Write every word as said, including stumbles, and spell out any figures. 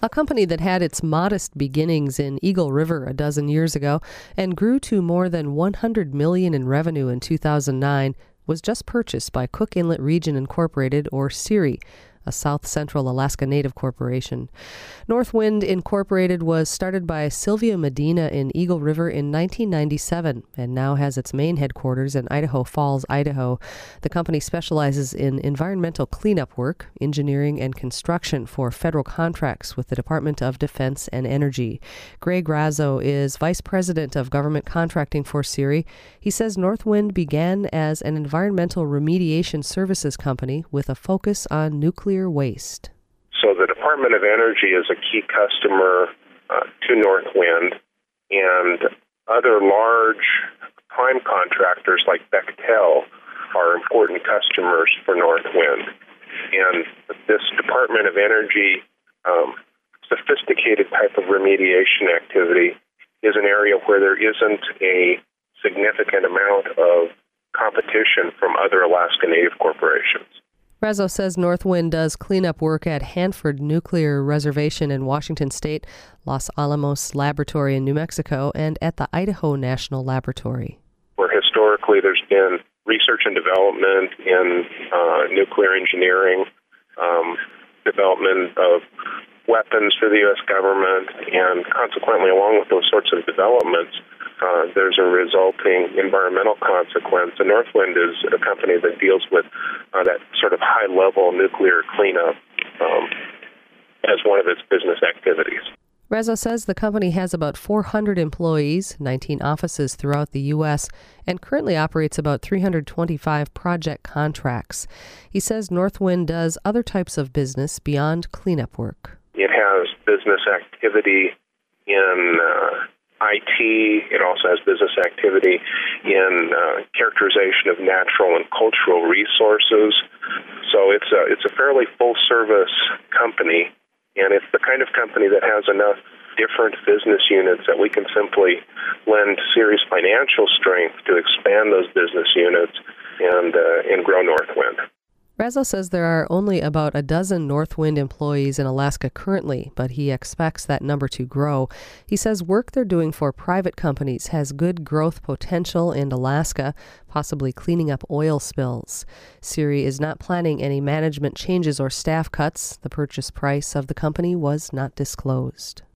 A company that had its modest beginnings in Eagle River a dozen years ago and grew to more than one hundred million dollars in revenue in two thousand nine was just purchased by Cook Inlet Region Incorporated, or CIRI, a South Central Alaska Native corporation. Northwind Incorporated was started by Sylvia Medina in Eagle River in nineteen ninety-seven and now has its main headquarters in Idaho Falls, Idaho. The company specializes in environmental cleanup work, engineering, and construction for federal contracts with the Department of Defense and Energy. Greg Razzo is Vice President of Government Contracting for CIRI. He says Northwind began as an environmental remediation services company with a focus on nuclear waste. So the Department of Energy is a key customer uh, to Northwind, and other large prime contractors like Bechtel are important customers for Northwind. And this Department of Energy um, sophisticated type of remediation activity is an area where there isn't a significant amount of competition from other Alaska Native corporations. Razzo says Northwind does cleanup work at Hanford Nuclear Reservation in Washington State, Los Alamos Laboratory in New Mexico, and at the Idaho National Laboratory. Where historically there's been research and development in uh, nuclear engineering, um, development of weapons for the U S government, and consequently, along with those sorts of developments, Uh, there's a resulting environmental consequence. And Northwind is a company that deals with uh, that sort of high-level nuclear cleanup um, as one of its business activities. Razzo says the company has about four hundred employees, nineteen offices throughout the U S, and currently operates about three hundred twenty-five project contracts. He says Northwind does other types of business beyond cleanup work. It has business activity in uh, I T. It also has business activity in uh, characterization of natural and cultural resources. So it's a, it's a fairly full-service company, and it's the kind of company that has enough different business units that we can simply lend serious financial strength to expand those business units and uh, and grow Northwind. Razzo says there are only about a dozen Northwind employees in Alaska currently, but he expects that number to grow. He says work they're doing for private companies has good growth potential in Alaska, possibly cleaning up oil spills. CIRI is not planning any management changes or staff cuts. The purchase price of the company was not disclosed.